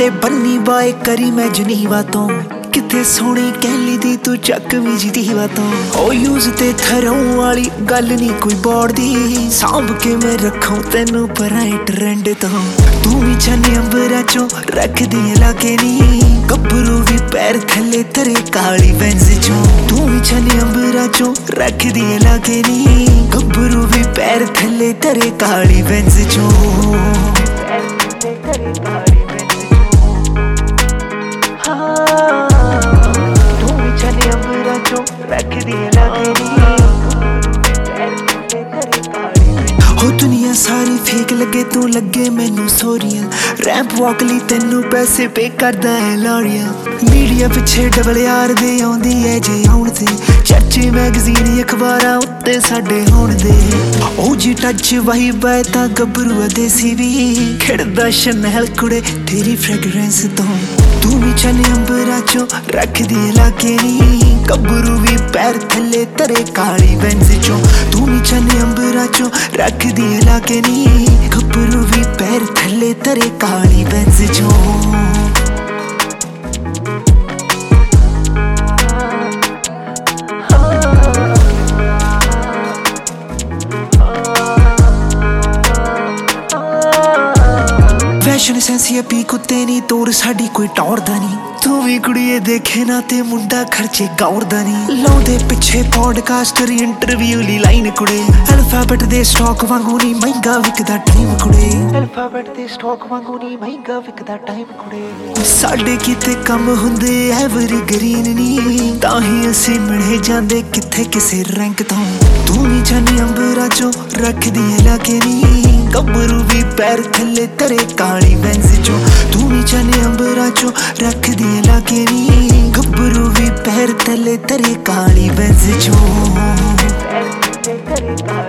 मोटे बन्नी बाए करी मैं जनीवा तो किथे सोहनी कहली दी तू चक भी जीवा तो ओ यूज ते थरों वाली गल नहीं कोई बोर्ड दी सांभ के मैं रखूं तेनू पराए ट्रेंड तो तू भी छने अंबरा चो रख दी लागे नी गबरू भी पैर थले तेरे काली बेंज चो तू भी छने अंबरा चो रख दी लागे नी गबरू भी पैर थले तेरे काली बेंज चो रख दिए हो दुनिया सारी फेक लगे तू लगे मैनू सोरिया रैंप वॉक ली तेनू पैसे पे करदा है लॉरिया मीडिया पिछे डबल यार दे आउंदी है जे आउण ते चर्चे मैगजीन अखबारां उत्ते साडे होण दे ओ जी टच वही बाय तां गबरू देसी भी खिड़दा शनैल कुड़े तेरी फ्रेगरेंस तो तू भी चले अंबरा चो रख दिए लागे नी गबरू भी पैर थले तेरे काली बेंज चो तू भी चले अंबरा चो रख दिए लागे नी गबरू भी पैर थले तेरे काली बेंज चो फैशन सेंसी पी कुत्ते नी तोड़ साडी कोई टौरदा नी तू भी कुड़िए देखे ना ते मुंडा खर्चे गौरदा नी लाउंदे पिछे पॉडकास्टर इंटरव्यू ली लाइन कुड़े अल्फाबेट दे स्टॉक वांगू नी महंगा विकदा टाइम कुड़े अल्फाबेट दे स्टॉक वांगू नी महंगा विकदा टाइम कुड़े साडे किते कम हुंदे एवरी ग्रीन नी ताही असी मिले जांदे किथे किसे रैंक तो तू भी जानी अंबरा चो रख दिए लागे नी गबरू भी पैर थले तेरे काली बेंज चो तू भी जाने अंबरा चो रख दिए लागे नी गबरू भी पैर थले तेरे काली बेंज चो।